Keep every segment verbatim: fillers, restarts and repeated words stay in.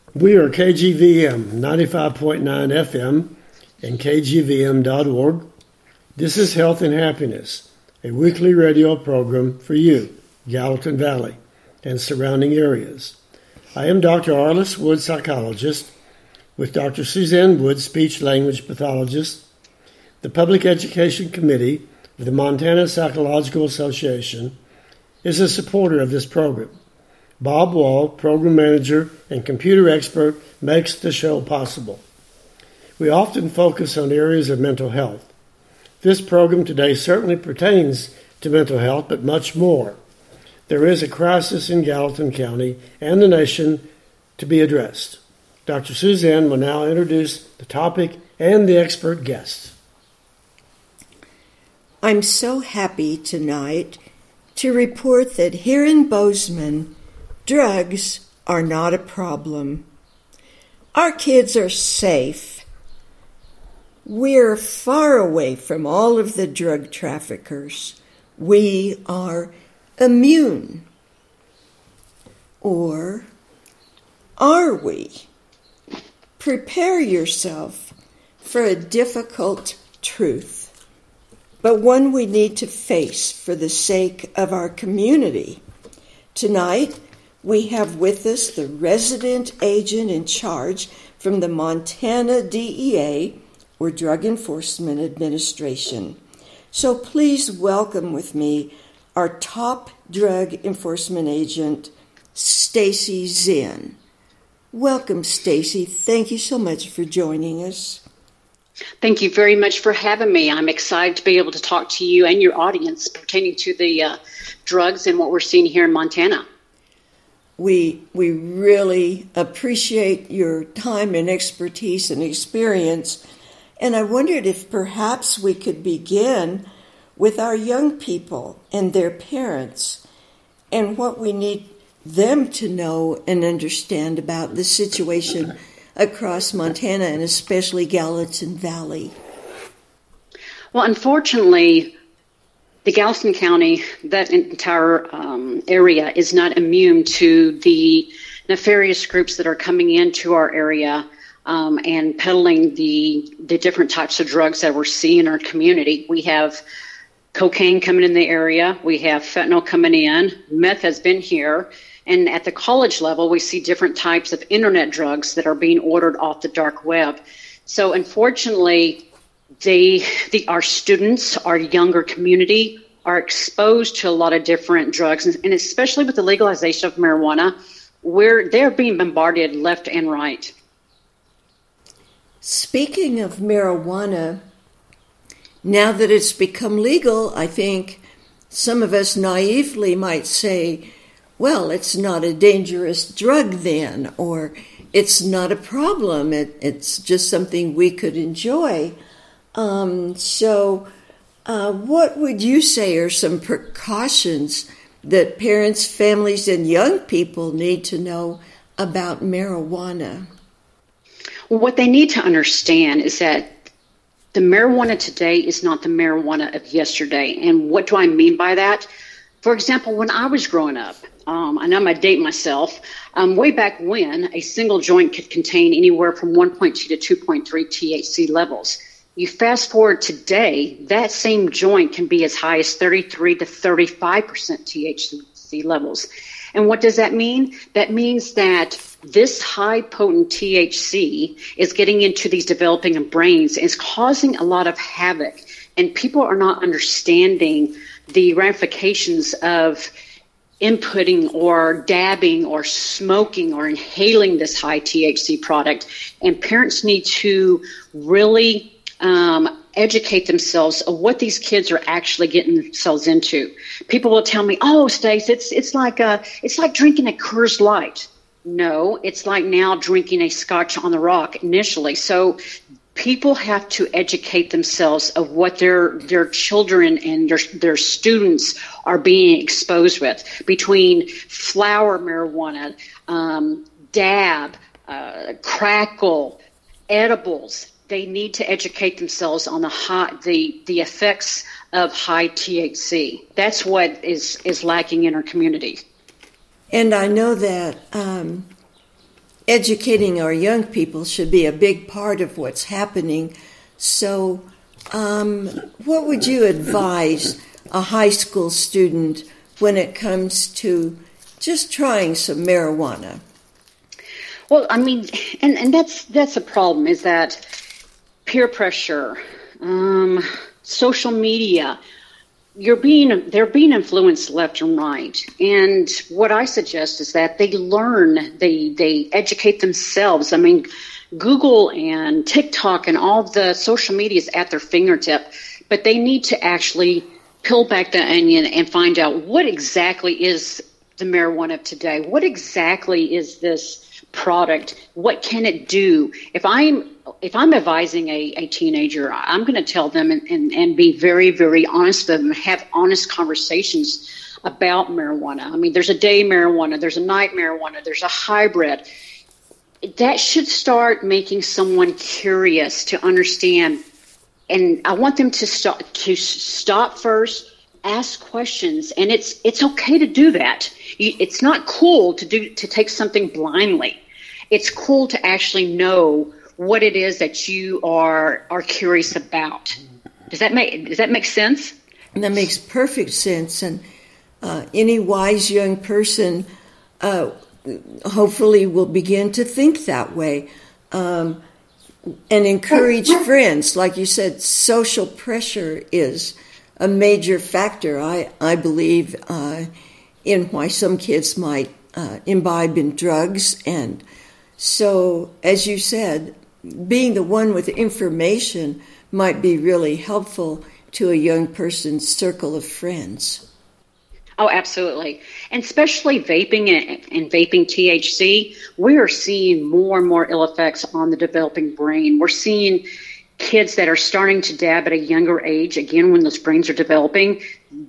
We are K G V M ninety-five point nine F M and K G V M dot org. This is Health and Happiness, a weekly radio program for you, Gallatin Valley, and surrounding areas. I am Doctor Arliss Wood, psychologist, with Doctor Suzanne Wood, speech-language pathologist. The Public Education Committee of the Montana Psychological Association is a supporter of this program. Bob Wall, program manager and computer expert, makes the show possible. We often focus on areas of mental health. This program today certainly pertains to mental health, but much more. There is a crisis in Gallatin County and the nation to be addressed. Doctor Suzanne will now introduce the topic and the expert guests. I'm so happy tonight to report that here in Bozeman, drugs are not a problem. Our kids are safe. We're far away from all of the drug traffickers. We are immune. Or are we? Prepare yourself for a difficult truth, but one we need to face for the sake of our community. Tonight, we have with us the resident agent in charge from the Montana D E A, or Drug Enforcement Administration. So please welcome with me our top drug enforcement agent, Stacy Zinn. Welcome, Stacy. Thank you so much for joining us. Thank you very much for having me. I'm excited to be able to talk to you and your audience pertaining to the uh, drugs and what we're seeing here in Montana. We we really appreciate your time and expertise and experience. And I wondered if perhaps we could begin with our young people and their parents and what we need them to know and understand about the situation across Montana and especially Gallatin Valley. Well, unfortunately, the Gallatin County, that entire um, area is not immune to the nefarious groups that are coming into our area um, and peddling the the different types of drugs that we're seeing in our community. We have cocaine coming in the area. We have fentanyl coming in. Meth has been here. And at the college level, we see different types of internet drugs that are being ordered off the dark web. So unfortunately, They, the, our students, our younger community, are exposed to a lot of different drugs, and, and especially with the legalization of marijuana, where they're being bombarded left and right. Speaking of marijuana, now that it's become legal, I think some of us naively might say, well, it's not a dangerous drug then, or it's not a problem, it, it's just something we could enjoy. Um, so uh, what would you say are some precautions that parents, families, and young people need to know about marijuana? Well, what they need to understand is that the marijuana today is not the marijuana of yesterday. And what do I mean by that? For example, when I was growing up, um, and I'm going to date myself, um, way back when, a single joint could contain anywhere from one point two to two point three T H C levels. You fast forward today, that same joint can be as high as thirty-three to thirty-five percent T H C levels. And what does that mean? That means that this high potent T H C is getting into these developing brains and is causing a lot of havoc. And people are not understanding the ramifications of inputting or dabbing or smoking or inhaling this high T H C product. And parents need to really Um, educate themselves of what these kids are actually getting themselves into. People will tell me, "Oh, Stace, it's it's like a it's like drinking a Coors Light." No, it's like now drinking a Scotch on the Rock initially. So people have to educate themselves of what their their children and their their students are being exposed with between flower marijuana, um, dab, uh, crackle, edibles. They need to educate themselves on the high, the the effects of high T H C. That's what is, is lacking in our community. And I know that um, educating our young people should be a big part of what's happening. So um, what would you advise a high school student when it comes to just trying some marijuana? Well, I mean, and, and that's that's a problem, is that peer pressure, um, social media, you're being they're being influenced left and right. And what I suggest is that they learn, they they educate themselves. I mean, Google and TikTok and all the social media is at their fingertip, but they need to actually peel back the onion and find out what exactly is the marijuana of today. What exactly is this product? What can it do? If I'm if I'm advising a, a teenager, I'm going to tell them and, and, and be very, very honest with them, have honest conversations about marijuana. I mean, there's a day marijuana, there's a night marijuana, there's a hybrid. That should start making someone curious to understand. And I want them to stop to stop first, ask questions, and it's it's okay to do that. It's not cool to do to take something blindly. It's cool to actually know what it is that you are are curious about. Does that make does that make sense? And that makes perfect sense. And uh, any wise young person uh, hopefully will begin to think that way. Um, and encourage friends. Like you said, social pressure is a major factor, I, I believe, uh, in why some kids might uh, imbibe in drugs. And so, as you said, being the one with information might be really helpful to a young person's circle of friends. Oh, absolutely. And especially vaping and, and vaping T H C, we are seeing more and more ill effects on the developing brain. We're seeing kids that are starting to dab at a younger age. Again, when those brains are developing,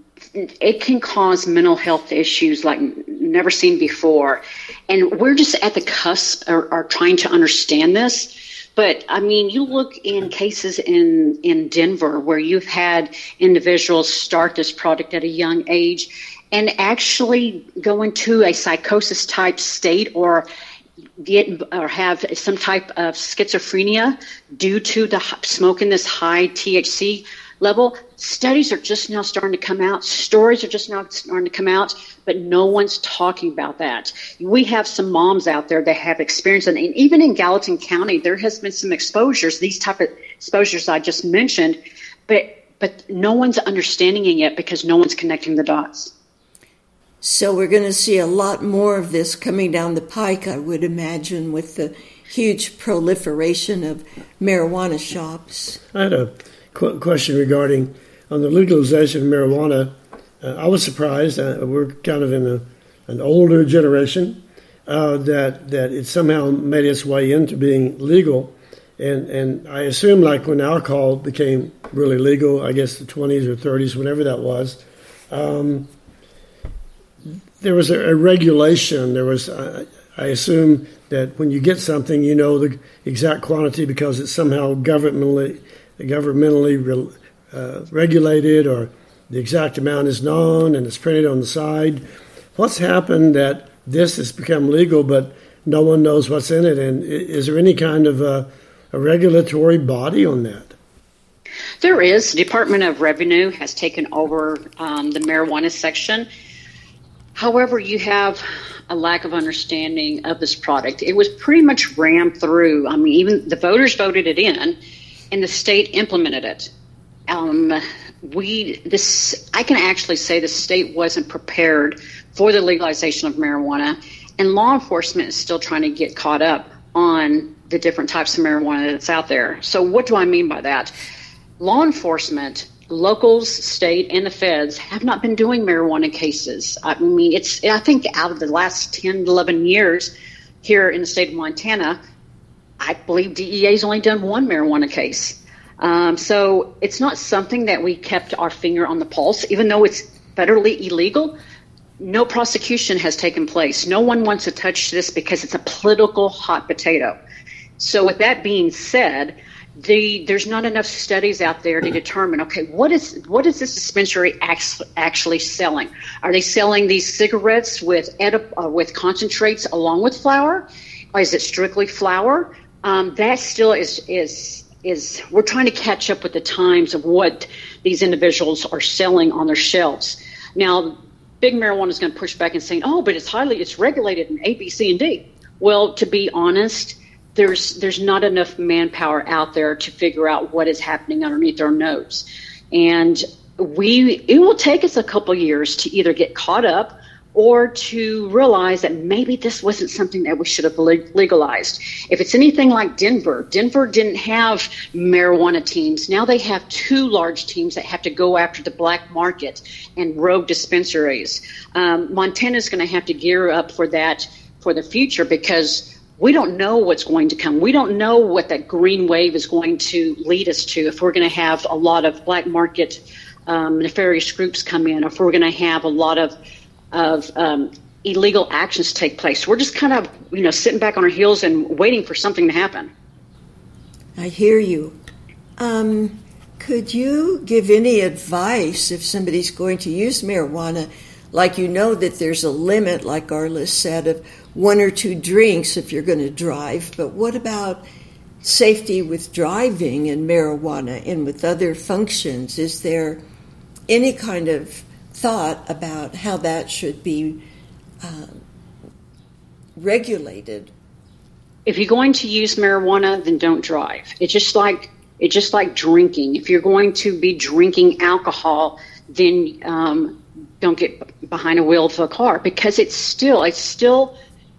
it can cause mental health issues like never seen before. And we're just at the cusp or, or trying to understand this. But, I mean, you look in cases in, in Denver where you've had individuals start this product at a young age and actually go into a psychosis type state or get or have some type of schizophrenia due to the smoking this high T H C level. Studies are just now starting to come out. Stories are just now starting to come out, but no one's talking about that. We have some moms out there that have experience, and even in Gallatin County, there has been some exposures, these type of exposures I just mentioned, but but no one's understanding it yet because no one's connecting the dots. So we're going to see a lot more of this coming down the pike, I would imagine, with the huge proliferation of marijuana shops. I had a qu- question regarding on the legalization of marijuana. Uh, I was surprised. Uh, we're kind of in a, an older generation uh, that that it somehow made its way into being legal. And, and I assume like when alcohol became really legal, I guess the twenties or thirties, whenever that was, um, there was a, a regulation. There was, uh, I assume that when you get something, you know the exact quantity because it's somehow governmentally, governmentally re, uh, regulated, or the exact amount is known and it's printed on the side. What's happened that this has become legal, but no one knows what's in it? And is there any kind of a, a regulatory body on that? There is. The Department of Revenue has taken over um, the marijuana section. However, you have a lack of understanding of this product. It was pretty much rammed through. I mean, even the voters voted it in, and the state implemented it. Um, we this I can actually say the state wasn't prepared for the legalization of marijuana, and law enforcement is still trying to get caught up on the different types of marijuana that's out there. So what do I mean by that? Law enforcement, locals, state, and the feds have not been doing marijuana cases. I mean, it's I think out of the last ten, eleven years here in the state of Montana, I believe D E A's only done one marijuana case. Um, so it's not something that we kept our finger on the pulse, even though it's federally illegal. No prosecution has taken place. No one wants to touch this because it's a political hot potato. So with that being said, the, there's not enough studies out there to determine, okay, what is what is this dispensary actually selling? Are they selling these cigarettes with edip- uh, with concentrates along with flour? Is it strictly flower? Um, that still is is is we're trying to catch up with the times of what these individuals are selling on their shelves. Now, big marijuana is going to push back and saying, "Oh, but it's highly it's regulated in A, B, C, and D." Well, to be honest, there's there's not enough manpower out there to figure out what is happening underneath our nose, and we it will take us a couple years to either get caught up or to realize that maybe this wasn't something that we should have legalized. If it's anything like Denver, Denver didn't have marijuana teams. Now they have two large teams that have to go after the black market and rogue dispensaries. Um, Montana's going to have to gear up for that for the future because we don't know what's going to come. We don't know what that green wave is going to lead us to if we're going to have a lot of black market um, nefarious groups come in, or if we're going to have a lot of of um, illegal actions take place. We're just kind of, you know, sitting back on our heels and waiting for something to happen. I hear you. Um, could you give any advice if somebody's going to use marijuana, like you know that there's a limit, like Arliss said, of one or two drinks if you're going to drive, but what about safety with driving and marijuana and with other functions? Is there any kind of thought about how that should be uh, regulated? If you're going to use marijuana, then don't drive. It's just like it's just like drinking. If you're going to be drinking alcohol, then um, don't get behind a wheel of a car, because it's still it still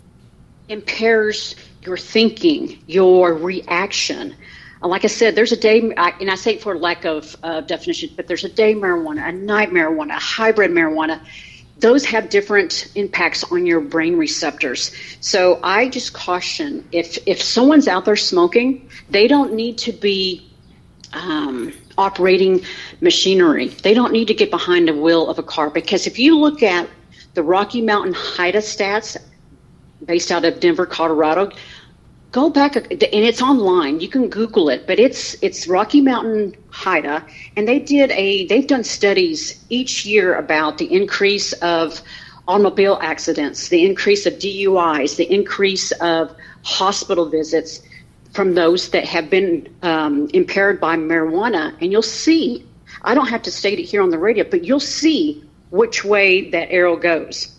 impairs your thinking, your reaction. Like I said, there's a day, and I say it for lack of uh, definition, but there's a day marijuana, a night marijuana, a hybrid marijuana. Those have different impacts on your brain receptors. So I just caution, if if someone's out there smoking, they don't need to be um, operating machinery. They don't need to get behind the wheel of a car, because if you look at the Rocky Mountain HIDA stats based out of Denver, Colorado, go back, and it's online. You can Google it, but it's it's Rocky Mountain HIDA, and they did a they've done studies each year about the increase of automobile accidents, the increase of D U Is, the increase of hospital visits from those that have been um, impaired by marijuana. And you'll see, I don't have to state it here on the radio, but you'll see which way that arrow goes.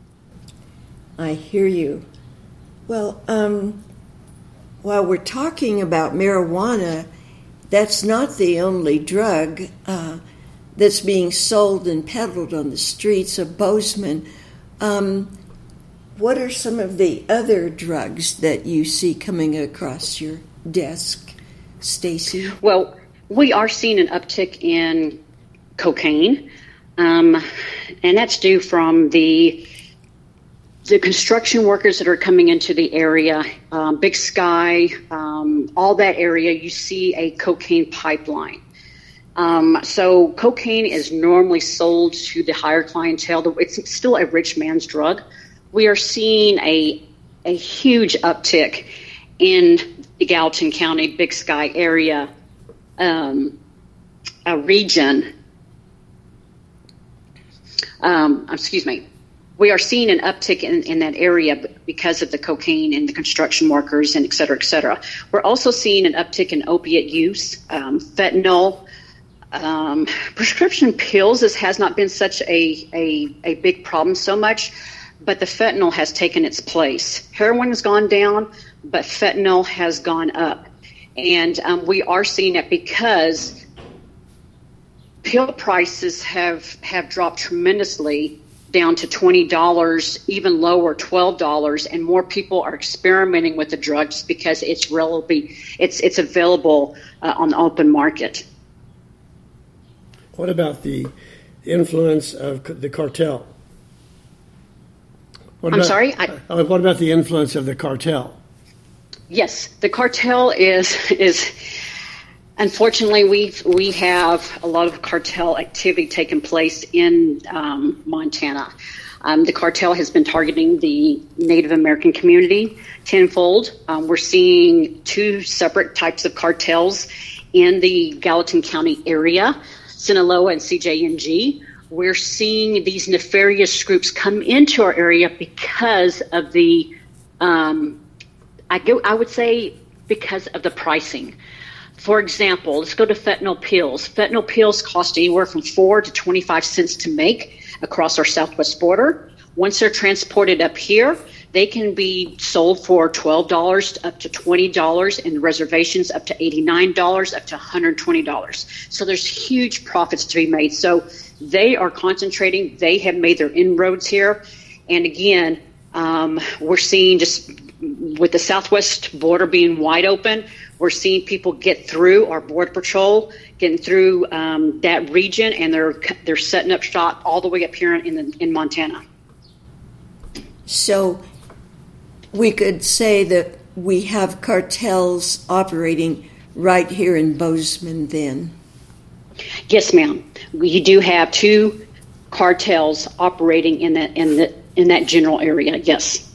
I hear you. Well, um, while we're talking about marijuana, that's not the only drug uh, that's being sold and peddled on the streets of Bozeman. Um, what are some of the other drugs that you see coming across your desk, Stacy? Well, we are seeing an uptick in cocaine, um, and that's due from the the construction workers that are coming into the area, um, Big Sky, um, all that area. You see a cocaine pipeline. Um, so cocaine is normally sold to the higher clientele. It's still a rich man's drug. We are seeing a a huge uptick in the Gallatin County, Big Sky area, um, a region. Um, excuse me. We are seeing an uptick in, in that area because of the cocaine and the construction workers and et cetera, et cetera. We're also seeing an uptick in opiate use, um, fentanyl. Um, prescription pills this has not been such a, a, a big problem so much, but the fentanyl has taken its place. Heroin has gone down, but fentanyl has gone up. And um, we are seeing it because pill prices have, have dropped tremendously down to twenty dollars, even lower, twelve dollars, and more people are experimenting with the drugs because it's relatively, it's it's available uh, on the open market. What about the influence of the cartel? What I'm about, sorry? I, uh, what about the influence of the cartel? Yes, the cartel is is. Unfortunately, we we have a lot of cartel activity taking place in um, Montana. Um, the cartel has been targeting the Native American community tenfold. Um, we're seeing two separate types of cartels in the Gallatin County area, Sinaloa and C J N G. We're seeing these nefarious groups come into our area because of the um, I go. I would say because of the pricing. For example, let's go to fentanyl pills. Fentanyl pills cost anywhere from four to twenty-five cents to make across our southwest border. Once they're transported up here, they can be sold for twelve dollars up to twenty dollars, and reservations up to eighty-nine dollars, up to one hundred twenty dollars. So there's huge profits to be made. So they are concentrating. They have made their inroads here. And again, um, we're seeing just with the southwest border being wide open, we're seeing people get through our Border Patrol, getting through um, that region, and they're they're setting up shop all the way up here in the, in Montana. So we could say that we have cartels operating right here in Bozeman then. Yes, ma'am. We do have two cartels operating in that in the in that general area. Yes.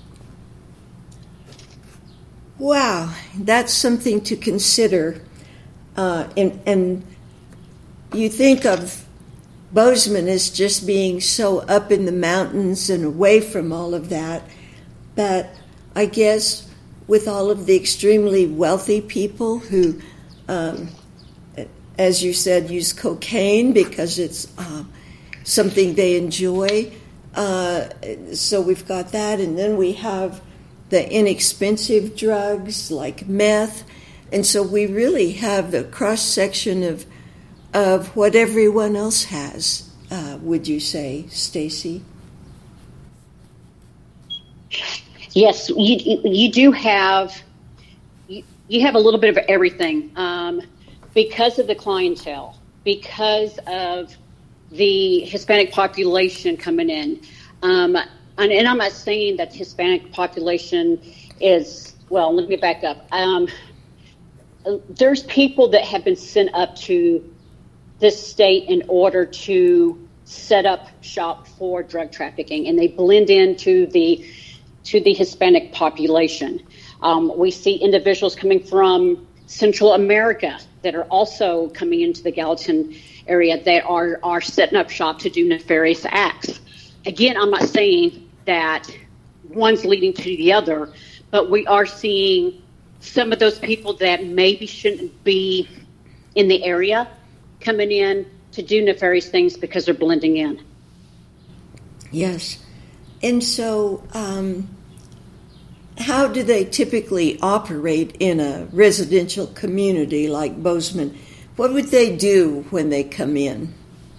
Wow, that's something to consider. Uh, and and you think of Bozeman as just being so up in the mountains and away from all of that, but I guess with all of the extremely wealthy people who, um, as you said, use cocaine because it's uh, something they enjoy. Uh, so we've got that, and then we have the inexpensive drugs like meth, and so we really have the cross-section of of what everyone else has, uh, would you say, Stacy? Yes, you you do have you, you have a little bit of everything um, because of the clientele, because of the Hispanic population coming in. Um, and, and I'm not saying that the Hispanic population is, well, let me back up. Um, there's people that have been sent up to this state in order to set up shop for drug trafficking, and they blend into the to the Hispanic population. Um, we see individuals coming from Central America that are also coming into the Gallatin area that are, are setting up shop to do nefarious acts. Again, I'm not saying that one's leading to the other, but we are seeing some of those people that maybe shouldn't be in the area coming in to do nefarious things because they're blending in. Yes. And so um, how do they typically operate in a residential community like Bozeman? What would they do when they come in?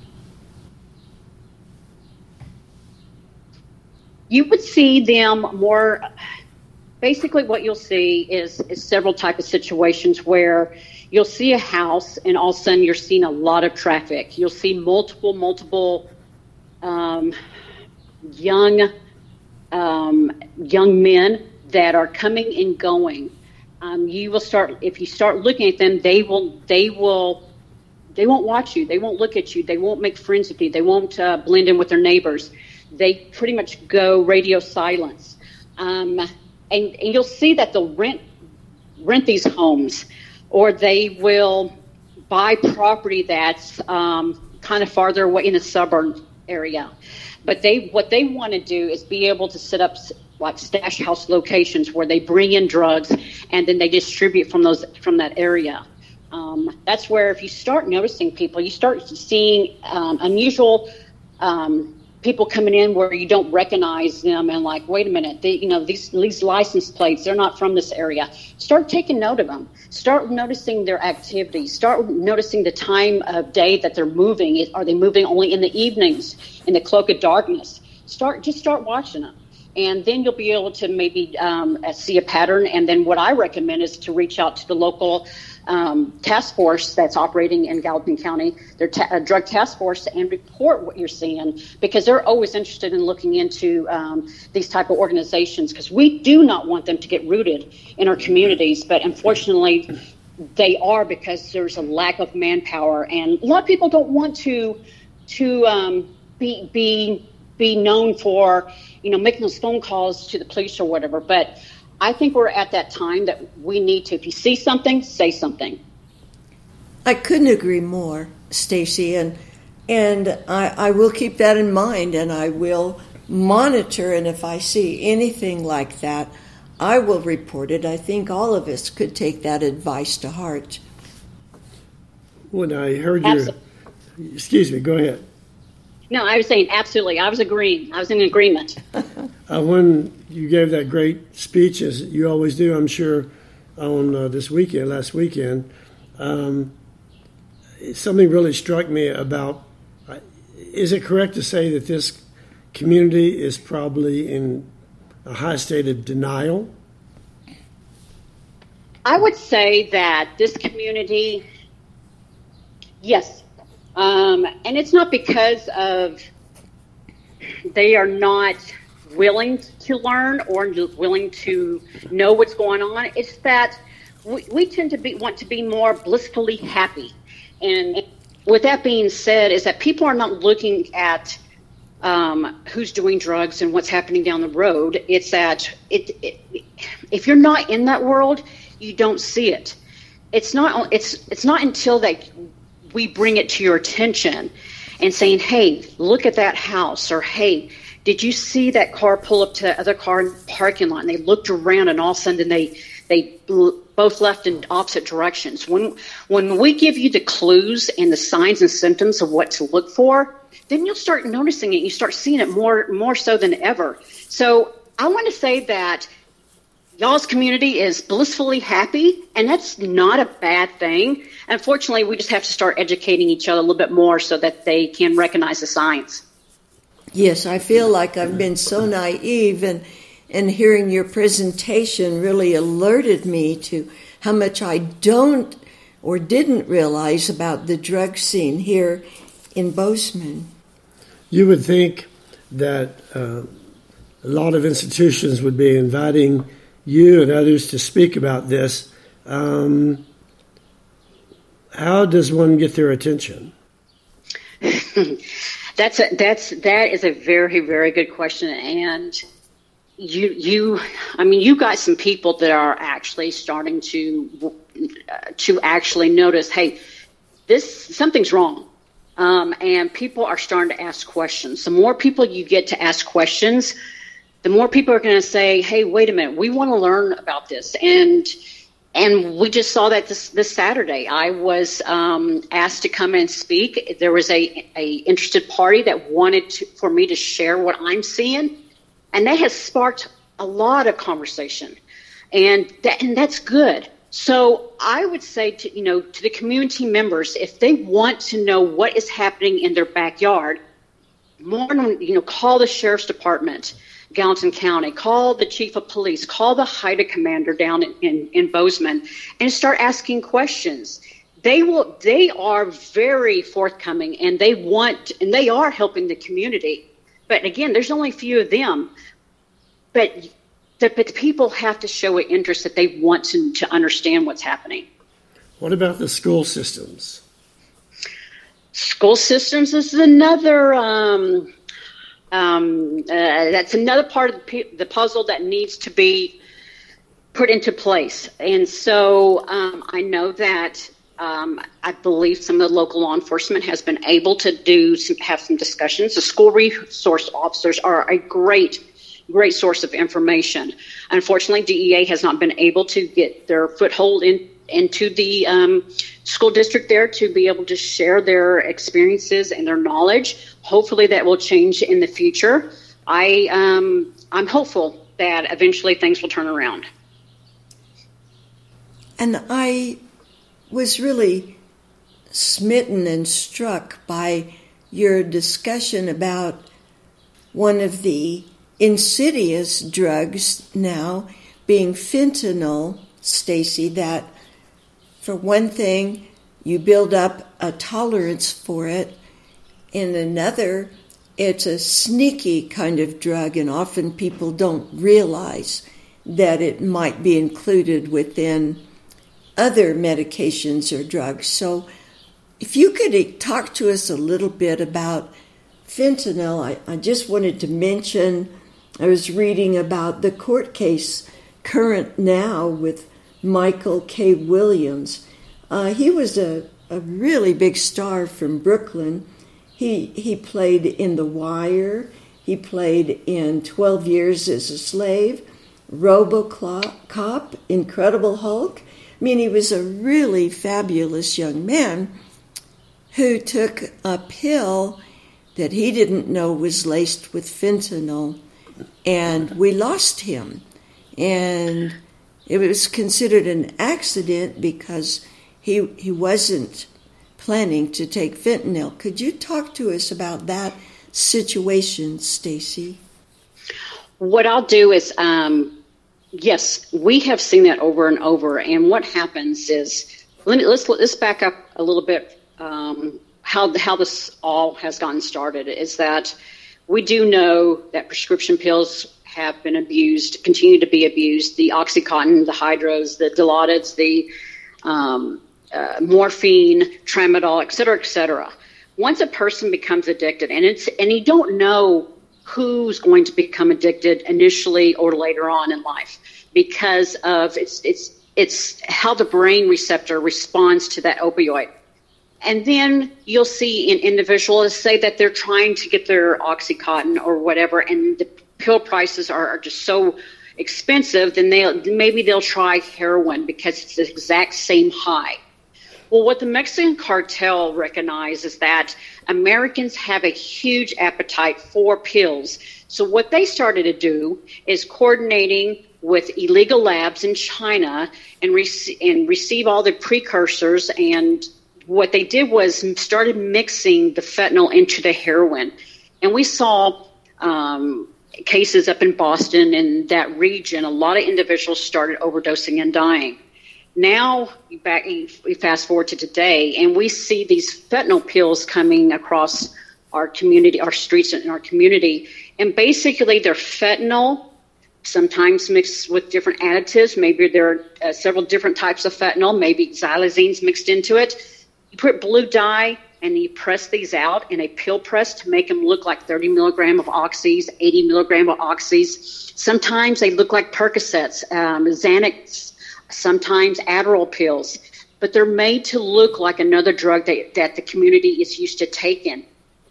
You would see them more, basically what you'll see is, is several type of situations where you'll see a house and all of a sudden you're seeing a lot of traffic. You'll see multiple, multiple um, young um, young men that are coming and going. Um, you will start, if you start looking at them, they will, they will, they won't watch you. They won't look at you. They won't make friends with you. They won't uh, blend in with their neighbors. They pretty much go radio silence. Um, and, and you'll see that they'll rent, rent these homes, or they will buy property that's um, kind of farther away in the suburb area. But they, what they want to do is be able to set up like stash house locations where they bring in drugs and then they distribute from those from that area. Um, that's where if you start noticing people, you start seeing um, unusual um, people coming in where you don't recognize them and like, wait a minute, they, you know, these these license plates, they're not from this area. Start taking note of them. Start noticing their activities. Start noticing the time of day that they're moving. Are they moving only in the evenings, in the cloak of darkness? Start just start watching them. And then you'll be able to maybe um, see a pattern. And then what I recommend is to reach out to the local um, task force that's operating in Gallatin County, their ta- uh, drug task force, and report what you're seeing, because they're always interested in looking into um, these type of organizations, because we do not want them to get rooted in our communities. But unfortunately, they are, because there's a lack of manpower. And a lot of people don't want to to um, be be be known for, you know, making those phone calls to the police or whatever. But I think we're at that time that we need to, if you see something, say something. I couldn't agree more, Stacy, and and I, I will keep that in mind, and I will monitor, and if I see anything like that, I will report it. I think all of us could take that advice to heart. When I heard your, Absolutely. Excuse me, go ahead. No, I was saying absolutely. I was agreeing. I was in agreement. Uh, when you gave that great speech, as you always do, I'm sure, on uh, this weekend, last weekend, um, something really struck me about, uh, is it correct to say that this community is probably in a high state of denial? I would say that this community, yes. Um, and it's not because of they are not willing to learn or willing to know what's going on. It's that we, we tend to be want to be more blissfully happy. And with that being said, is that people are not looking at um, who's doing drugs and what's happening down the road. It's that it, it, if you're not in that world, you don't see it. It's not. It's it's not until that we bring it to your attention and saying, hey, look at that house, or hey, did you see that car pull up to the other car in the parking lot? And they looked around, and all of a sudden they they both left in opposite directions. When when we give you the clues and the signs and symptoms of what to look for, then you'll start noticing it. You start seeing it more more so than ever. So I want to say that y'all's community is blissfully happy, and that's not a bad thing. Unfortunately, we just have to start educating each other a little bit more so that they can recognize the signs. Yes, I feel like I've been so naive, and, and hearing your presentation really alerted me to how much I don't or didn't realize about the drug scene here in Bozeman. You would think that uh, a lot of institutions would be inviting you and others to speak about this. Um, how does one get their attention? that's a, that's that is a very very good question, and you you I mean you got some people that are actually starting to uh, to actually notice, hey, this something's wrong, um, and people are starting to ask questions. The more people you get to ask questions, the more people are going to say, hey, wait a minute, we want to learn about this. And and we just saw that this, this Saturday. I was um, asked to come and speak. There was a, a interested party that wanted to, for me to share what I'm seeing. And that has sparked a lot of conversation. And that, and that's good. So I would say to, you know, to the community members, if they want to know what is happening in their backyard, more, you know, call the sheriff's department, Gallatin County, call the chief of police, call the H I D A commander down in, in, in Bozeman, and start asking questions. They will. They are very forthcoming, and they want, and they are helping the community. But again, there's only a few of them. But the, but the people have to show an interest that they want to, to understand what's happening. What about the school systems? School systems is another. Um, Um, uh, that's another part of the, the puzzle that needs to be put into place. And so um, I know that um, I believe some of the local law enforcement has been able to do some, have some discussions. The school resource officers are a great, great source of information. Unfortunately, D E A has not been able to get their foothold in into the um, school district there to be able to share their experiences and their knowledge. Hopefully that will change in the future. I, um, I'm hopeful that eventually things will turn around. And I was really smitten and struck by your discussion about one of the insidious drugs now being fentanyl, Stacy, that for one thing, you build up a tolerance for it. In another, it's a sneaky kind of drug, and often people don't realize that it might be included within other medications or drugs. So if you could talk to us a little bit about fentanyl, I, I just wanted to mention, I was reading about the court case current now with Michael K. Williams. Uh, he was a, a really big star from Brooklyn. He he played in The Wire. He played in twelve years as a Slave. RoboCop, Incredible Hulk. I mean, he was a really fabulous young man who took a pill that he didn't know was laced with fentanyl, and we lost him. And it was considered an accident because he he wasn't planning to take fentanyl. Could you talk to us about that situation, Stacy? What I'll do is, um, yes, we have seen that over and over. And what happens is, let me, let's let's back up a little bit. Um, how how this all has gotten started is that we do know that prescription pills have been abused, continue to be abused. The OxyContin, the Hydros, the Dilaudids, the um, uh, morphine, tramadol, et cetera, et cetera. Once a person becomes addicted, and it's and you don't know who's going to become addicted initially or later on in life, because of it's it's it's how the brain receptor responds to that opioid. And then you'll see an individual say that they're trying to get their OxyContin or whatever, and the pill prices are, are just so expensive, then they maybe they'll try heroin because it's the exact same high. Well, what the Mexican cartel recognizes is that Americans have a huge appetite for pills. So what they started to do is coordinating with illegal labs in China and, rec- and receive all the precursors. And what they did was started mixing the fentanyl into the heroin. And we saw um, cases up in Boston and that region. A lot of individuals started overdosing and dying. Now, back, we fast forward to today, and we see these fentanyl pills coming across our community, our streets and our community. And basically, they're fentanyl, sometimes mixed with different additives. Maybe there are uh, several different types of fentanyl, maybe xylazines mixed into it. You put blue dye, and you press these out in a pill press to make them look like thirty milligram of oxys, eighty milligram of oxys. Sometimes they look like Percocets, um, Xanax, sometimes Adderall pills, but they're made to look like another drug that, that the community is used to taking.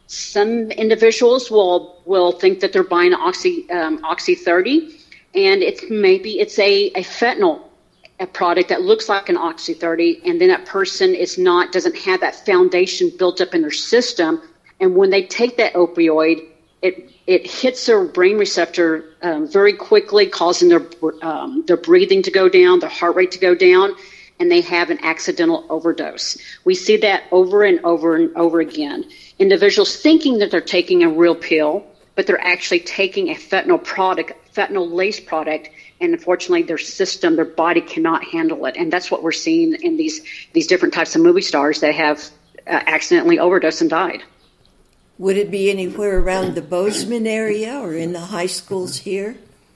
Some individuals will will think that they're buying Oxy um, Oxy thirty, and it's maybe it's a, a fentanyl a product that looks like an Oxy thirty, and then that person is not doesn't have that foundation built up in their system, and when they take that opioid, it it hits their brain receptor um, very quickly, causing their um, their breathing to go down, their heart rate to go down, and they have an accidental overdose. We see that over and over and over again. Individuals thinking that they're taking a real pill, but they're actually taking a fentanyl product, fentanyl-laced product, and unfortunately their system, their body cannot handle it. And that's what we're seeing in these, these different types of movie stars that have uh, accidentally overdosed and died. Would it be anywhere around the Bozeman area or in the high schools here?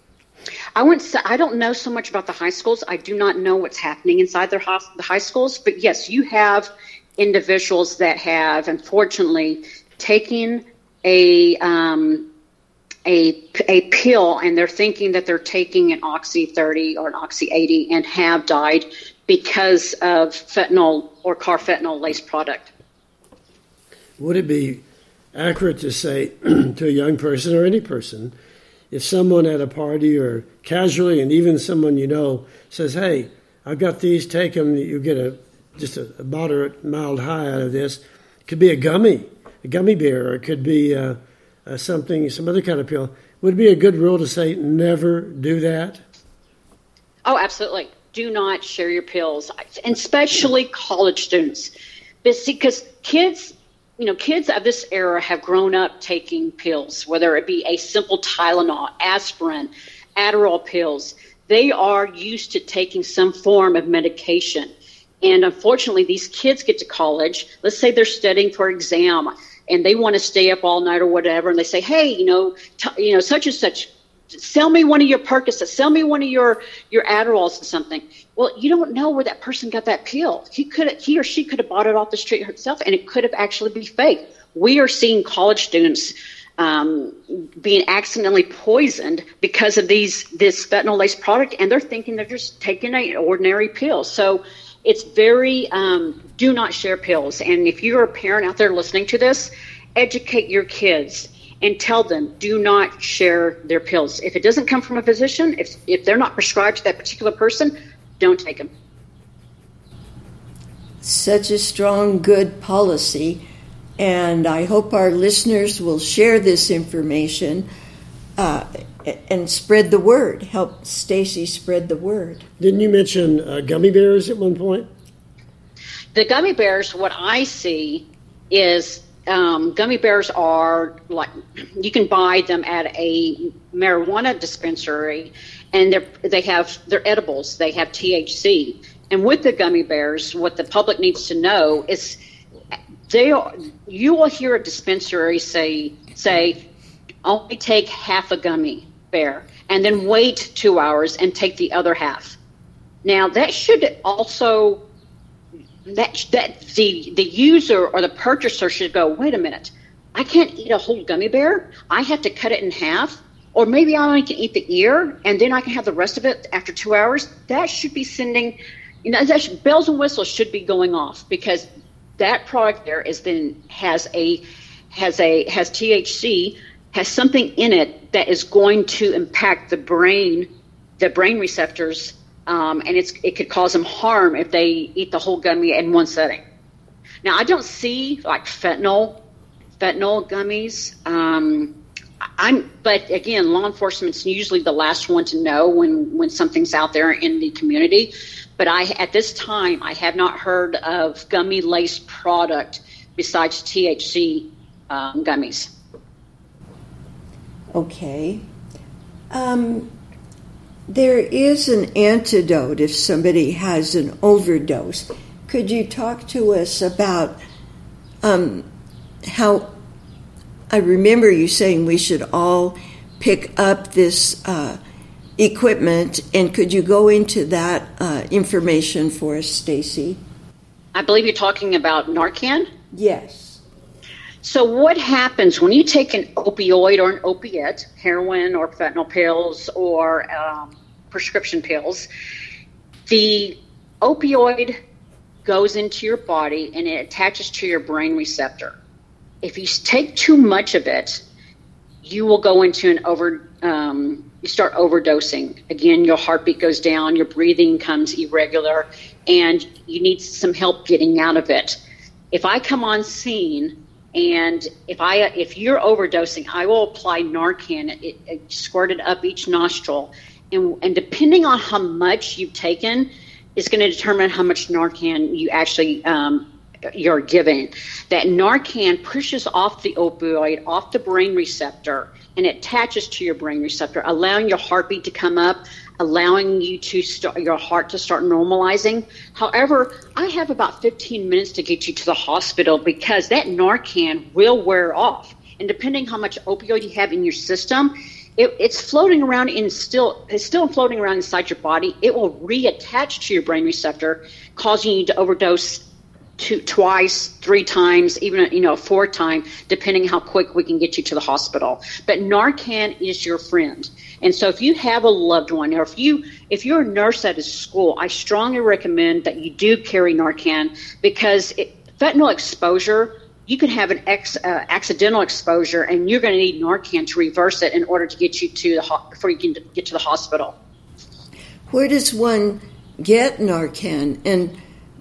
I wouldn't say, I don't know so much about the high schools. I do not know what's happening inside their ho- the high schools. But yes, you have individuals that have, unfortunately, taken a um, a a pill, and they're thinking that they're taking an Oxy thirty or an Oxy eighty and have died because of fentanyl or carfentanil laced product. Would it be accurate to say to a young person or any person, if someone at a party or casually, and even someone you know says, "Hey, I've got these, take them," you get a just a, a moderate, mild high out of this. It could be a gummy, a gummy bear, or it could be uh, uh, something, some other kind of pill. Would it be a good rule to say never do that? Oh, absolutely. Do not share your pills, and especially college students. Because kids, you know, kids of this era have grown up taking pills, whether it be a simple Tylenol, aspirin, Adderall pills. They are used to taking some form of medication. And unfortunately, these kids get to college. Let's say they're studying for exam, and they want to stay up all night or whatever. And they say, "Hey, you know, t- you know, such and such, sell me one of your Percocets, sell me one of your your Adderalls or something." Well, you don't know where that person got that pill. He could, he or she could have bought it off the street herself, and it could have actually been fake. We are seeing college students um, being accidentally poisoned because of these this fentanyl-laced product, and they're thinking they're just taking an ordinary pill. So it's very um, do not share pills. And if you're a parent out there listening to this, educate your kids and tell them, do not share their pills. If it doesn't come from a physician, if if they're not prescribed to that particular person, don't take them. Such a strong, good policy, and I hope our listeners will share this information uh, and spread the word. Help Stacy spread the word. Didn't you mention uh, gummy bears at one point? The gummy bears, what I see is um, gummy bears are like, you can buy them at a marijuana dispensary, and they're, they have, they're edibles. They have T H C. And with the gummy bears, what the public needs to know is they are, you will hear a dispensary say, say, only take half a gummy bear and then wait two hours and take the other half. Now, that should also, that, that the, the user or the purchaser should go, wait a minute, I can't eat a whole gummy bear. I have to cut it in half. Or maybe I only can eat the ear and then I can have the rest of it after two hours. That should be sending... You know, that should, bells and whistles should be going off, because that product there is then has a has a has T H C, has something in it that is going to impact the brain, the brain receptors, um, and it's it could cause them harm if they eat the whole gummy in one setting. Now, I don't see like fentanyl fentanyl gummies. Um, I'm, but again, law enforcement's usually the last one to know when when something's out there in the community. But I, at this time, I have not heard of gummy-laced product besides T H C um, gummies. Okay. Um, there is an antidote if somebody has an overdose. Could you talk to us about um, how, I remember you saying we should all pick up this uh equipment, and could you go into that uh, information for us, Stacy? I believe you're talking about Narcan? Yes. So what happens when you take an opioid or an opiate, heroin or fentanyl pills or um, prescription pills, the opioid goes into your body and it attaches to your brain receptor. If you take too much of it, you will go into an over... Um, you start overdosing. Again, your heartbeat goes down, your breathing comes irregular, and you need some help getting out of it. If I come on scene and if I if you're overdosing, I will apply Narcan. It, it squirted up each nostril, and, and depending on how much you've taken, is going to determine how much Narcan you actually um, you're given. That Narcan pushes off the opioid, off the brain receptor, and it attaches to your brain receptor, allowing your heartbeat to come up, allowing you to start your heart to start normalizing. However, I have about fifteen minutes to get you to the hospital because that Narcan will wear off. And depending how much opioid you have in your system, it, it's floating around in still it's still floating around inside your body. It will reattach to your brain receptor, causing you to overdose two, twice, three times, even, you know, four times, depending how quick we can get you to the hospital. But Narcan is your friend. And so if you have a loved one, or if, you, if you're a nurse at a school, I strongly recommend that you do carry Narcan, because it, fentanyl exposure, you can have an ex, uh, accidental exposure, and you're going to need Narcan to reverse it in order to get you to the ho- before you can get to the hospital. Where does one get Narcan, and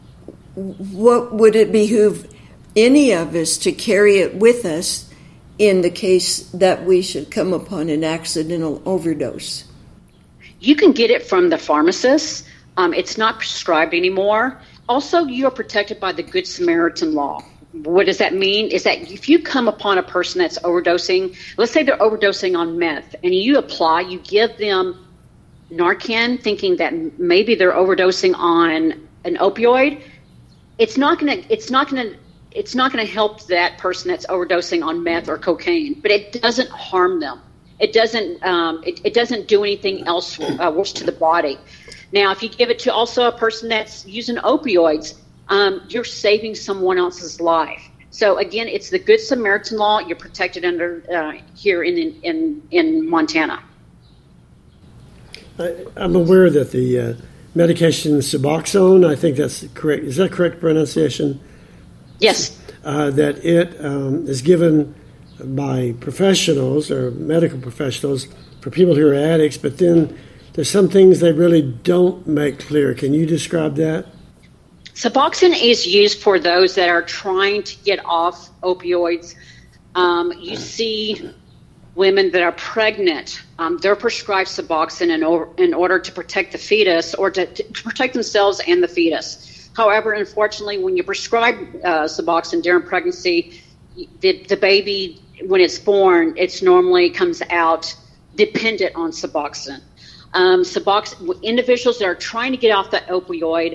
what would it behoove any of us to carry it with us in the case that we should come upon an accidental overdose? You can get it from the pharmacist. Um, it's not prescribed anymore. Also, you are protected by the Good Samaritan law. What does that mean? Is that if you come upon a person that's overdosing, let's say they're overdosing on meth, and you apply, you give them Narcan thinking that maybe they're overdosing on an opioid, it's not going to it's not going to it's not going to help that person that's overdosing on meth or cocaine, but it doesn't harm them. It doesn't um, it, it doesn't do anything else uh, worse to the body. Now, if you give it to also a person that's using opioids, um, you're saving someone else's life. So again, it's the Good Samaritan law. You're protected under uh, here in in in Montana. I, I'm aware that the uh, medication Suboxone, I think that's correct. Is that correct pronunciation? Yes. Uh, that it um, is given by professionals or medical professionals for people who are addicts, but then there's some things they really don't make clear. Can you describe that? Suboxone is used for those that are trying to get off opioids. Um, you see women that are pregnant, um, they're prescribed Suboxone in, or, in order to protect the fetus or to, to protect themselves and the fetus. However, unfortunately, when you prescribe uh, Suboxone during pregnancy, the, the baby, when it's born, it's normally comes out dependent on Suboxone. Um, Suboxone, individuals that are trying to get off the opioid,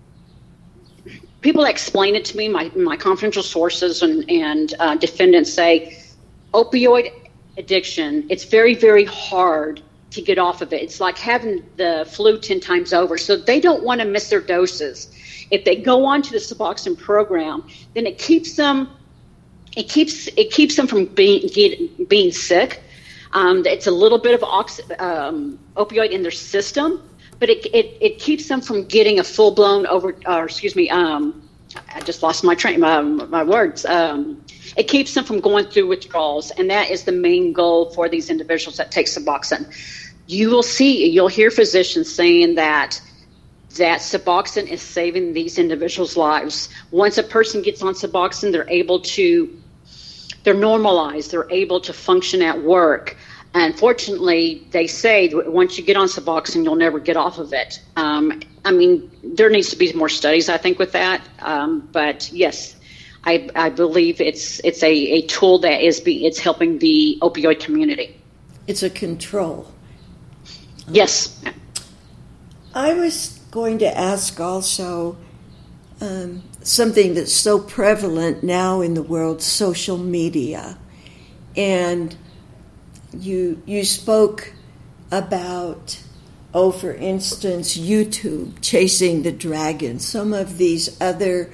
people explain it to me, my, my confidential sources and, and uh, defendants say, opioid addiction, it's very, very hard to get off of it. It's like having the flu ten times over. So they don't want to miss their doses. If they go on to the Suboxone program, then it keeps them, it keeps it keeps them from being get, being sick. Um, it's a little bit of ox, um, opioid in their system, but it, it it keeps them from getting a full blown over. Or excuse me, um, I just lost my train, my, my words. Um, It keeps them from going through withdrawals, and that is the main goal for these individuals that take Suboxone. You will see, you'll hear physicians saying that that Suboxone is saving these individuals' lives. Once a person gets on Suboxone, they're able to, they're normalized, they're able to function at work. Unfortunately, they say that once you get on Suboxone, you'll never get off of it. Um, I mean, there needs to be more studies, I think, with that. Um, but yes, I, I believe it's it's a, a tool that is be, it's helping the opioid community. It's a control. Yes. I was going to ask also um, something that's so prevalent now in the world, social media. And you you spoke about, oh, for instance, YouTube, Chasing the Dragon, some of these other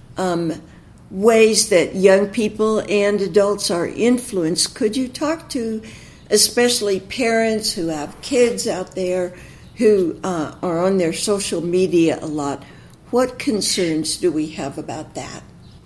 um ways that young people and adults are influenced. Could you talk to especially parents who have kids out there who uh, are on their social media a lot? What concerns do we have about that?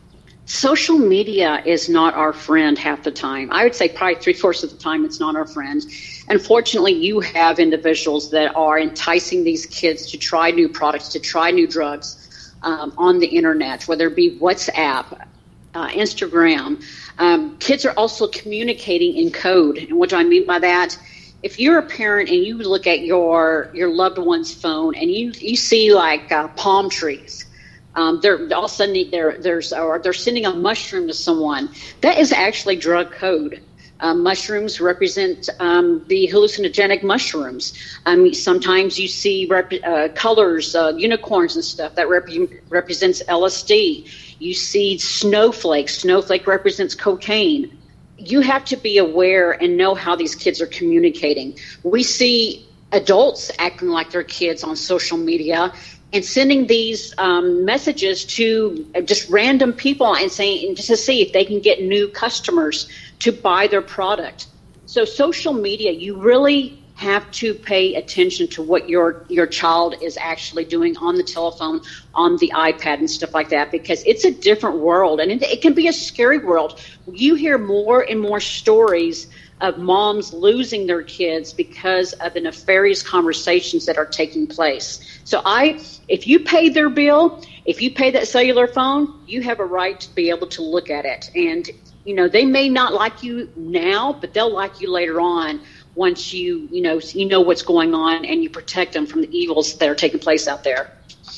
Social media is not our friend half the time. I would say probably three-fourths of the time it's not our friend. Unfortunately, you have individuals that are enticing these kids to try new products, to try new drugs, Um, on the internet, whether it be WhatsApp, uh, Instagram. Um, kids are also communicating in code. And what do I mean by that? If you're a parent and you look at your your loved one's phone and you, you see like uh, palm trees, um, they're all of a sudden they're, there's, or they're sending a mushroom to someone, that is actually drug code. Uh, mushrooms represent um, the hallucinogenic mushrooms. Um, sometimes you see rep- uh, colors, uh, unicorns and stuff, that rep- represents L S D. You see snowflakes. Snowflake represents cocaine. You have to be aware and know how these kids are communicating. We see adults acting like they're kids on social media and sending these um, messages to just random people and saying, just to see if they can get new customers to buy their product. So social media, you really have to pay attention to what your your child is actually doing on the telephone, on the iPad and stuff like that, because it's a different world, and it, it can be a scary world. You hear more and more stories of moms losing their kids because of the nefarious conversations that are taking place. So I, if you pay their bill, if you pay that cellular phone, you have a right to be able to look at it. And you know, they may not like you now, but they'll like you later on once you, you know, you know what's going on and you protect them from the evils that are taking place out there.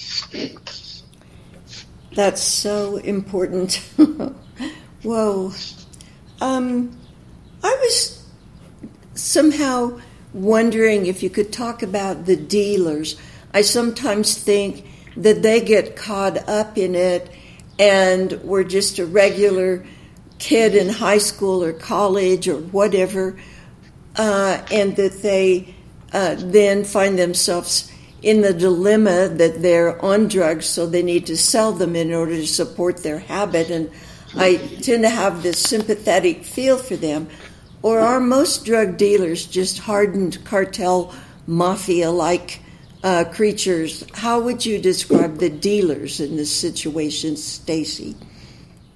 That's so important. Whoa. Um, I was somehow wondering if you could talk about the dealers. I sometimes think that they get caught up in it and we're just a regular kid in high school or college or whatever, uh, and that they uh, then find themselves in the dilemma that they're on drugs, so they need to sell them in order to support their habit. And I tend to have this sympathetic feel for them. Or are most drug dealers just hardened cartel mafia-like uh, creatures? How would you describe the dealers in this situation, Stacy?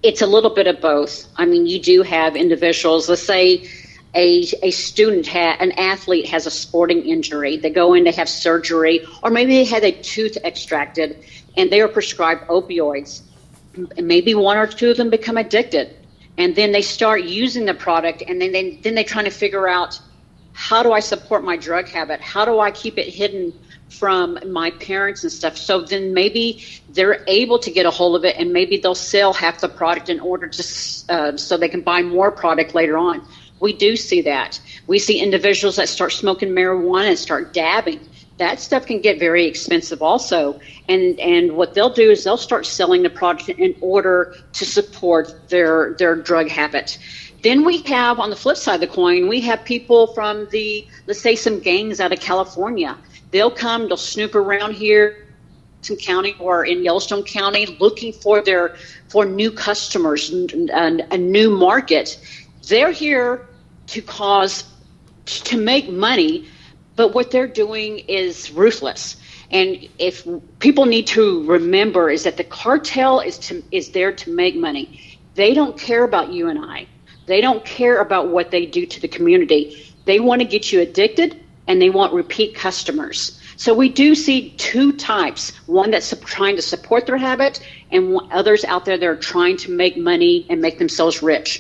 it's a little bit of both. I mean, you do have individuals, let's say a, a student, ha- an athlete has a sporting injury. They go in to have surgery, or maybe they had a tooth extracted and they are prescribed opioids. And maybe one or two of them become addicted. And then they start using the product, and then they, then they're trying to figure out, how do I support my drug habit? How do I keep it hidden from my parents and stuff? So then maybe they're able to get a hold of it, and maybe they'll sell half the product in order to uh, so they can buy more product later on. We do see that. We see individuals that start smoking marijuana and start dabbing. That stuff can get very expensive also. And and what they'll do is they'll start selling the product in order to support their their drug habit. Then we have, on the flip side of the coin, we have people from the, let's say, some gangs out of California. They'll come, they'll snoop around here in County or in Yellowstone County looking for their for new customers, a, a new market. They're here to cause, to make money, but what they're doing is ruthless. And if people need to remember is that the cartel is to, is there to make money. They don't care about you and I. They don't care about what they do to the community. They want to get you addicted, and they want repeat customers. So we do see two types, one that's trying to support their habit, and others out there that are trying to make money and make themselves rich.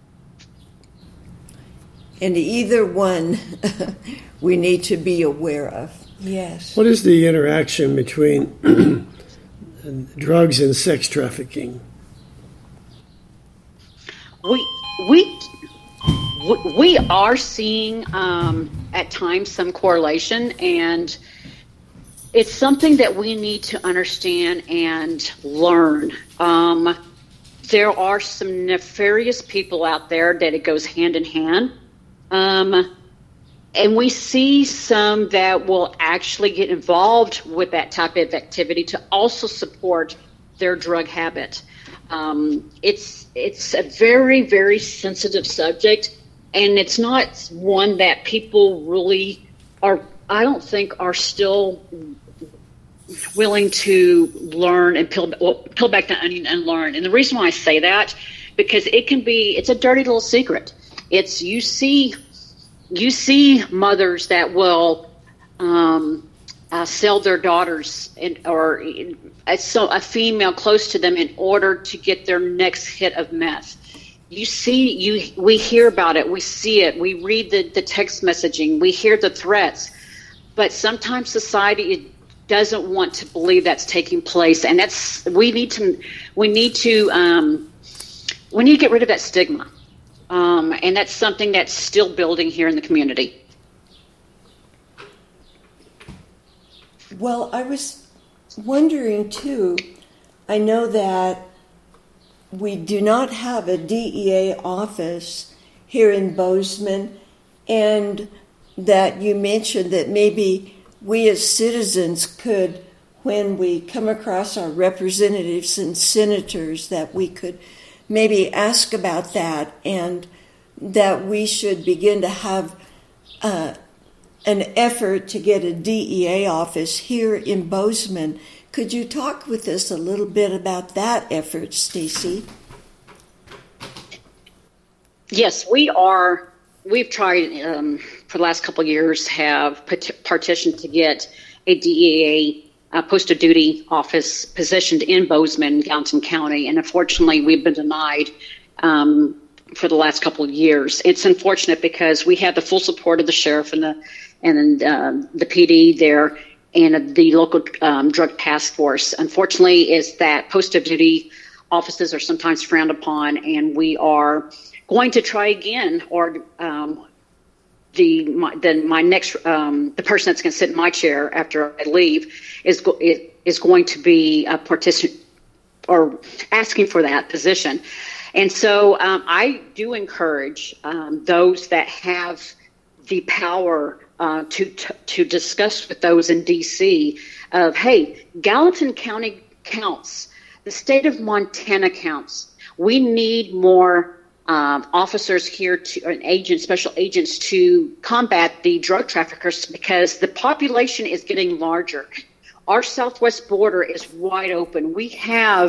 And either one we need to be aware of. Yes. What is the interaction between drugs and sex trafficking? We we we are seeing um, at times some correlation, and it's something that we need to understand and learn. Um, there are some nefarious people out there that it goes hand in hand. Um, and we see some that will actually get involved with that type of activity to also support their drug habit. Um, it's it's a very, very sensitive subject, and it's not one that people really are, I don't think, are still willing to learn and peel, well, peel back the onion and learn. And the reason why I say that, because it can be, it's a dirty little secret. It's, you see, you see mothers that will um, uh, sell their daughters in, or a, so a female close to them in order to get their next hit of meth. You see, you we hear about it, we see it, we read the, the text messaging, we hear the threats, but sometimes society doesn't want to believe that's taking place, and that's we need to we need to um, we need to get rid of that stigma. Um, and that's something that's still building here in the community. Well, I was wondering, too, I know that we do not have a D E A office here in Bozeman, and that you mentioned that maybe we as citizens could, when we come across our representatives and senators, that we could maybe ask about that, and that we should begin to have uh, an effort to get a D E A office here in Bozeman. Could you talk with us a little bit about that effort, Stacy? Yes, we are. We've tried um, for the last couple of years, have partitioned to get a D E A Uh, post of duty office positioned in Bozeman, Gallatin County, and unfortunately we've been denied um, for the last couple of years. It's unfortunate because we have the full support of the sheriff and the and uh, the P D there and the local um, drug task force. Unfortunately, is that post of duty offices are sometimes frowned upon, and we are going to try again, or um, the my, then my next um, the person that's going to sit in my chair after I leave is go, it, is going to be a participant or asking for that position. And so um, I do encourage um, those that have the power uh, to, to to discuss with those in D C of, hey, Gallatin County counts, the state of Montana counts. We need more Um, officers here to, or agents, special agents to combat the drug traffickers, because the population is getting larger. Our southwest border is wide open. We have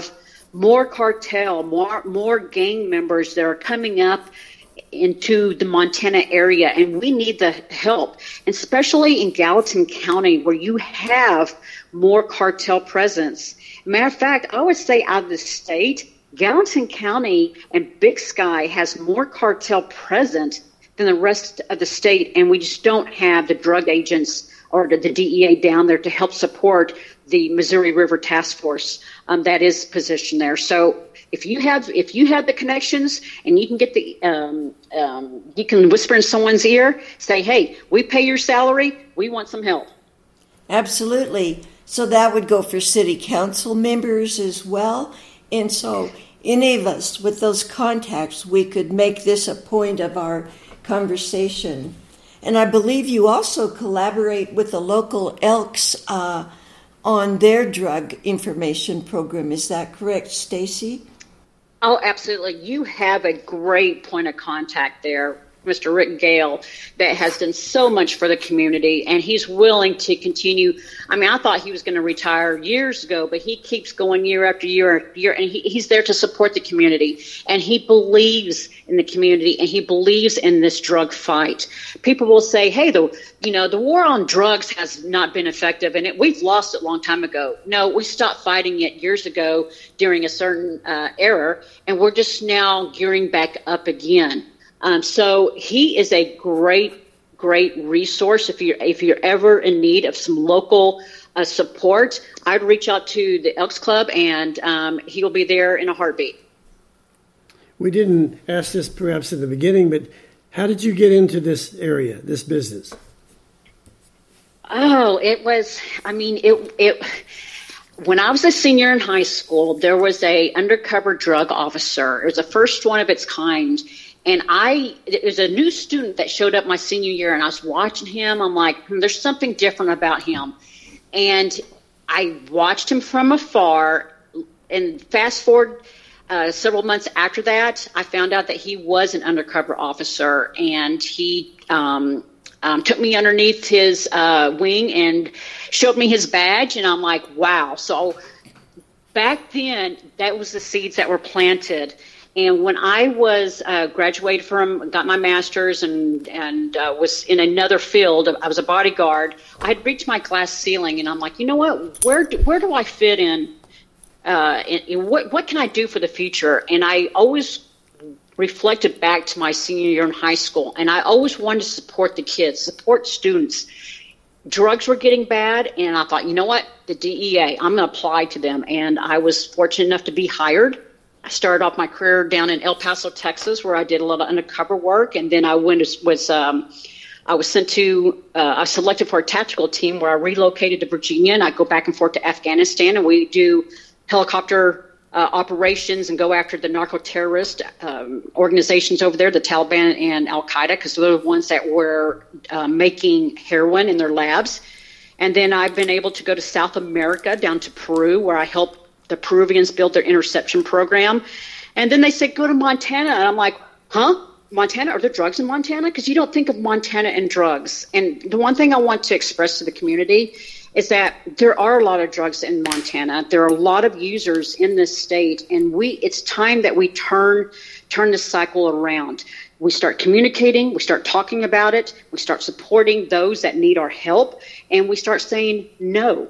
more cartel, more more gang members that are coming up into the Montana area, and we need the help, and especially in Gallatin County, where you have more cartel presence. Matter of fact, I would say out of the state, Gallatin County and Big Sky has more cartel present than the rest of the state, and we just don't have the drug agents or the, the D E A down there to help support the Missouri River Task Force um, that is positioned there. So if you have if you have the connections and you can get the um, um, you can whisper in someone's ear, say, "Hey, we pay your salary. We want some help." Absolutely. So that would go for city council members as well. And so any of us with those contacts, we could make this a point of our conversation. And I believe you also collaborate with the local Elks uh, on their drug information program. Is that correct, Stacy? Oh, absolutely. You have a great point of contact there, Mister Rick Gale, that has done so much for the community, and he's willing to continue. I mean, I thought he was going to retire years ago, but he keeps going year after year after year, and he, he's there to support the community, and he believes in the community, and he believes in this drug fight. People will say, hey, the you know, the war on drugs has not been effective, and it, we've lost it a long time ago. No, we stopped fighting it years ago during a certain uh, era, and we're just now gearing back up again. Um, so he is a great, great resource. If you're if you're ever in need of some local uh, support, I'd reach out to the Elks Club, and um, he'll be there in a heartbeat. We didn't ask this perhaps in the beginning, but how did you get into this area, this business? Oh, it was. I mean, it it. When I was a senior in high school, there was a undercover drug officer. It was the first one of its kind. And I, it was a new student that showed up my senior year, and I was watching him. I'm like, hmm, there's something different about him. And I watched him from afar. And fast forward uh, several months after that, I found out that he was an undercover officer, and he um, um, took me underneath his uh, wing and showed me his badge. And I'm like, wow. So back then, that was the seeds that were planted. And when I was uh, graduated from, got my master's and and uh, was in another field, I was a bodyguard. I had reached my glass ceiling, and I'm like, you know what? Where do, where do I fit in? Uh, in, in what what can I do for the future? And I always reflected back to my senior year in high school, and I always wanted to support the kids, support students. Drugs were getting bad, and I thought, you know what? The D E A, I'm going to apply to them. And I was fortunate enough to be hired. I started off my career down in El Paso, Texas, where I did a lot of undercover work, and then I went was um, I was sent to uh, I was selected for a tactical team where I relocated to Virginia, and I go back and forth to Afghanistan, and we do helicopter uh, operations and go after the narco-terrorist um, organizations over there, the Taliban and Al Qaeda, because they're the ones that were uh, making heroin in their labs. And then I've been able to go to South America, down to Peru, where I helped the Peruvians build their interception program. And then they said, go to Montana. And I'm like, huh? Montana? Are there drugs in Montana? Because you don't think of Montana and drugs. And the one thing I want to express to the community is that there are a lot of drugs in Montana. There are a lot of users in this state. And we it's time that we turn turn this cycle around. We start communicating. We start talking about it. We start supporting those that need our help. And we start saying no.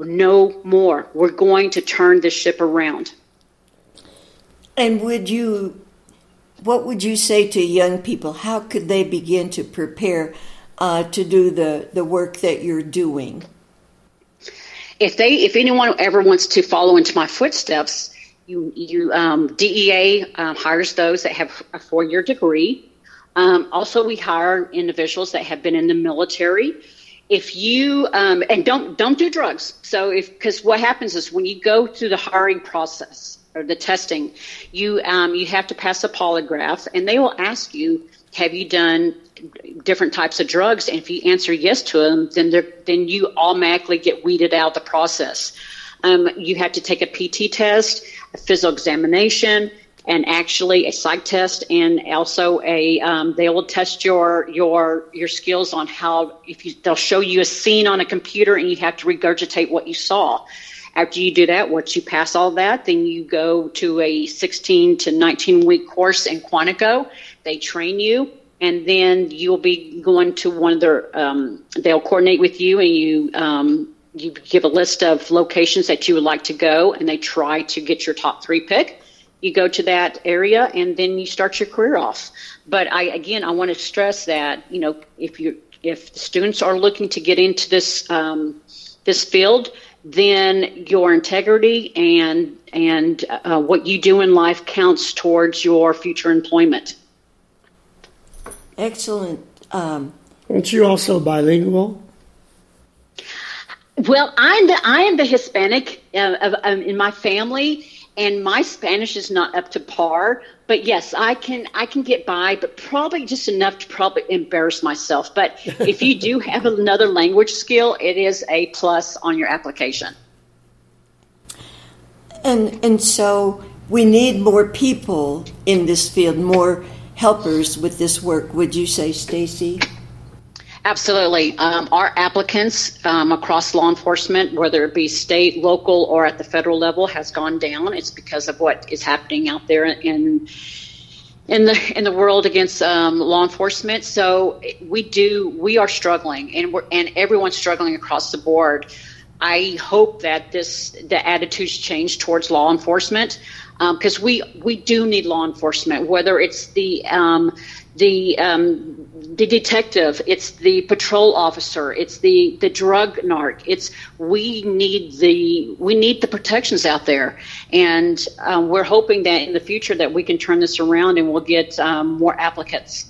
No more. We're going to turn this ship around. And would you, what would you say to young people? How could they begin to prepare uh, to do the, the work that you're doing? If they, if anyone ever wants to follow into my footsteps, you, you, um, D E A um, hires those that have a four-year degree. Um, also, we hire individuals that have been in the military. If you um, and don't don't do drugs. So if because what happens is when you go through the hiring process or the testing, you um, you have to pass a polygraph, and they will ask you, have you done different types of drugs? And if you answer yes to them, then then you automatically get weeded out the process. Um, you have to take a P T test, a physical examination, and actually a psych test, and also a um, they will test your your your skills on how if you they'll show you a scene on a computer and you have to regurgitate what you saw. After you do that, once you pass all that, then you go to a sixteen to nineteen week course in Quantico. They train you, and then you'll be going to one of their, um, they'll coordinate with you, and you um, you give a list of locations that you would like to go, and they try to get your top three pick. You go to that area, and then you start your career off. But I, again, I want to stress that, you know, if you if the students are looking to get into this um, this field, then your integrity and and uh, what you do in life counts towards your future employment. Excellent. Um, Aren't you also bilingual? Well, I'm the I am the Hispanic uh, of, um, in my family. And my Spanish is not up to par, but yes, I can I can get by, but probably just enough to probably embarrass myself. But if you do have another language skill, it is a plus on your application. And and so we need more people in this field, more helpers with this work. Would you say, Stacy? Absolutely. Um, our applicants um, across law enforcement, whether it be state, local, or at the federal level, has gone down. It's because of what is happening out there in in the in the world against um, law enforcement. So we do we are struggling, and we're and everyone's struggling across the board. I hope that this the attitudes change towards law enforcement, because um, we we do need law enforcement, whether it's the um, the um, the detective, it's the patrol officer, it's the, the drug narc. It's we need the we need the protections out there, and um, we're hoping that in the future that we can turn this around and we'll get um, more applicants.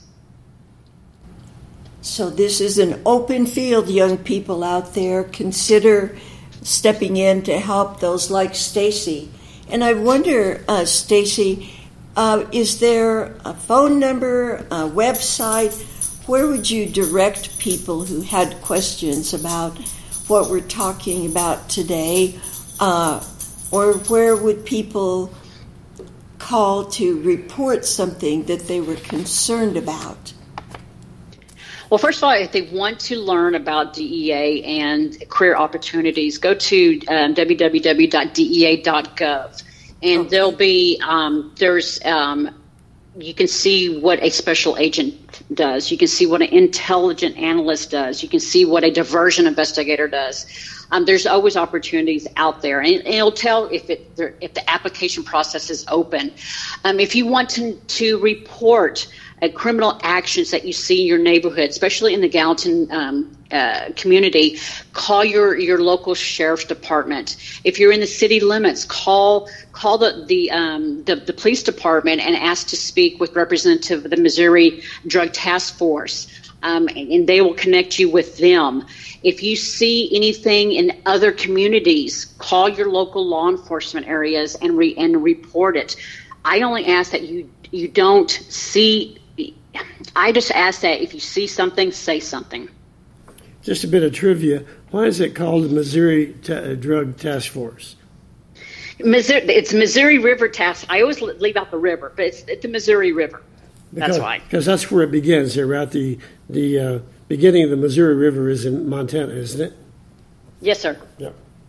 So this is an open field, young people out there. Consider stepping in to help those like Stacy. And I wonder, uh, Stacy, uh, is there a phone number, a website? Where would you direct people who had questions about what we're talking about today? Uh, or where would people call to report something that they were concerned about? Well, first of all, if they want to learn about D E A and career opportunities, go to um, w w w dot d e a dot gov, and okay. there'll be um, there's um, you can see what a special agent does. You can see what an intelligent analyst does. You can see what a diversion investigator does. Um, there's always opportunities out there, and, and it'll tell if it if the application process is open. Um, if you want to to report Uh, criminal actions that you see in your neighborhood, especially in the Gallatin um, uh, community, call your, your local sheriff's department. If you're in the city limits, call call the the, um, the the police department and ask to speak with representative of the Missouri Drug Task Force, um, and, and they will connect you with them. If you see anything in other communities, call your local law enforcement areas and re, and report it. I only ask that you you don't see. I just ask that if you see something, say something. Just a bit of trivia. Why is it called the Missouri Ta- Drug Task Force? Missouri, it's Missouri River Task. I always leave out the river, but it's, it's the Missouri River. Because, that's why. Because that's where it begins here, right? The, the uh, beginning of the Missouri River is in Montana, isn't it? Yes, sir. Yeah.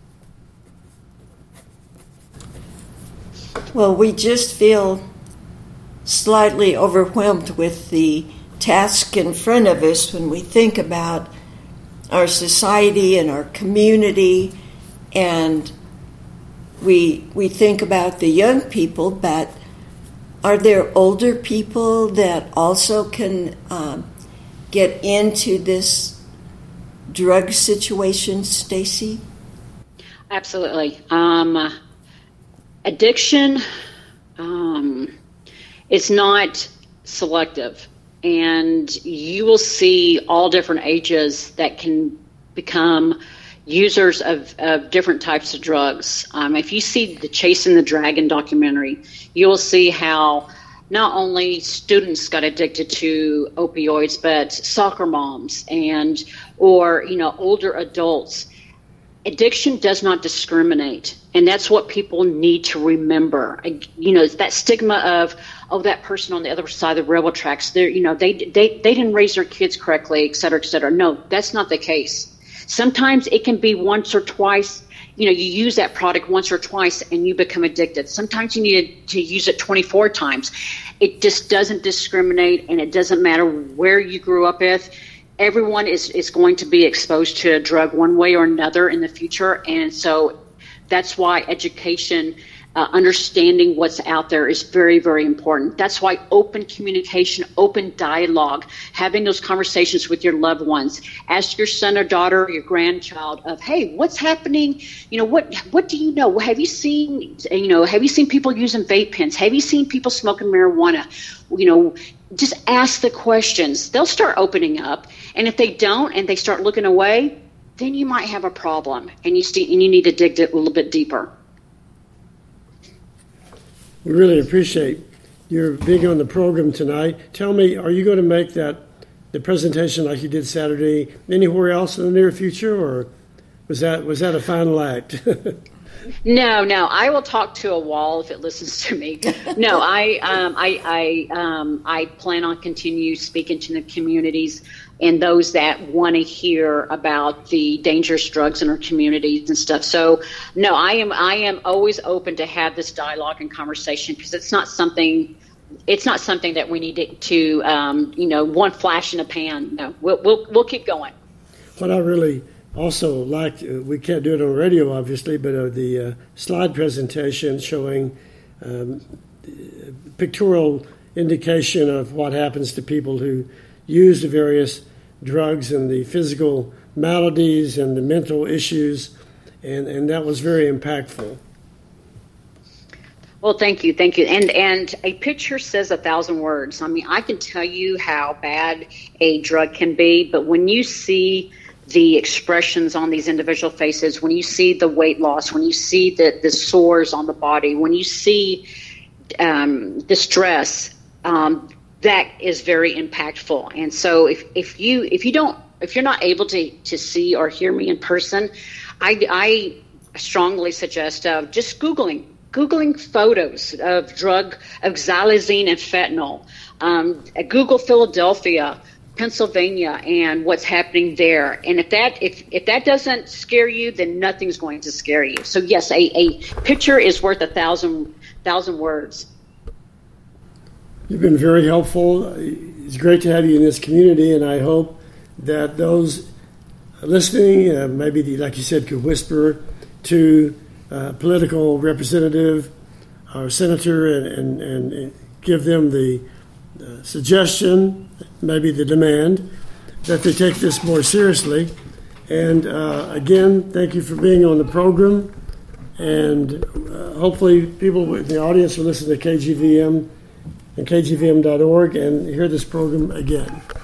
Well, we just feel slightly overwhelmed with the task in front of us when we think about our society and our community, and we we think about the young people, but are there older people that also can um, get into this drug situation, Stacy? Absolutely. Um, addiction um, is not selective, and you will see all different ages that can become users of, of different types of drugs. Um, if you see the Chasing the Dragon documentary, you will see how not only students got addicted to opioids, but soccer moms and or you know older adults. Addiction does not discriminate, and that's what people need to remember. You know, that stigma of, oh, that person on the other side of the railroad tracks, they're, you know, they they they didn't raise their kids correctly, et cetera, et cetera. No, that's not the case. Sometimes it can be once or twice. You know, you use that product once or twice and you become addicted. Sometimes you need to use it twenty-four times. It just doesn't discriminate, and it doesn't matter where you grew up with. Everyone is, is going to be exposed to a drug one way or another in the future. And so that's why education, uh, understanding what's out there is very, very important. That's why open communication, open dialogue, having those conversations with your loved ones. Ask your son or daughter or your grandchild of, hey, what's happening? You know, what what do you know? Have you seen, you know, have you seen people using vape pens? Have you seen people smoking marijuana? You know, just ask the questions. They'll start opening up. And if they don't and they start looking away, then you might have a problem, and you st- and you need to dig a little bit deeper. We really appreciate your being on the program tonight. Tell me, are you going to make that the presentation like you did Saturday anywhere else in the near future, or was that was that a final act? No, no. I will talk to a wall if it listens to me. No, I, um, I, I, um, I plan on continue speaking to the communities and those that want to hear about the dangerous drugs in our communities and stuff. So, no, I am, I am always open to have this dialogue and conversation, because it's not something, it's not something that we need to, to um, you know, one flash in a pan. No, we'll, we'll, we'll keep going. What I really also like, uh, we can't do it on radio, obviously, but uh, the uh, slide presentation showing um, pictorial indication of what happens to people who use the various drugs and the physical maladies and the mental issues, and, and that was very impactful. Well, thank you, thank you. And and a picture says a thousand words. I mean, I can tell you how bad a drug can be, but when you see the expressions on these individual faces, when you see the weight loss, when you see the, the sores on the body, when you see um, the stress, um, that is very impactful. And so if, if you if you don't if you're not able to, to see or hear me in person, I, I strongly suggest uh, just Googling. Googling photos of drug, of xylazine and fentanyl. Um, Google Philadelphia, Pennsylvania, and what's happening there. And if that if, if that doesn't scare you, then nothing's going to scare you. So yes, a, a picture is worth a thousand thousand words. You've been very helpful. It's great to have you in this community, and I hope that those listening, uh, maybe the, like you said, could whisper to a political representative or senator and, and, and give them the uh, suggestion, maybe the demand, that they take this more seriously. And uh, again, thank you for being on the program. And uh, hopefully people in the audience will listen to K G V M and K G V M dot org and hear this program again.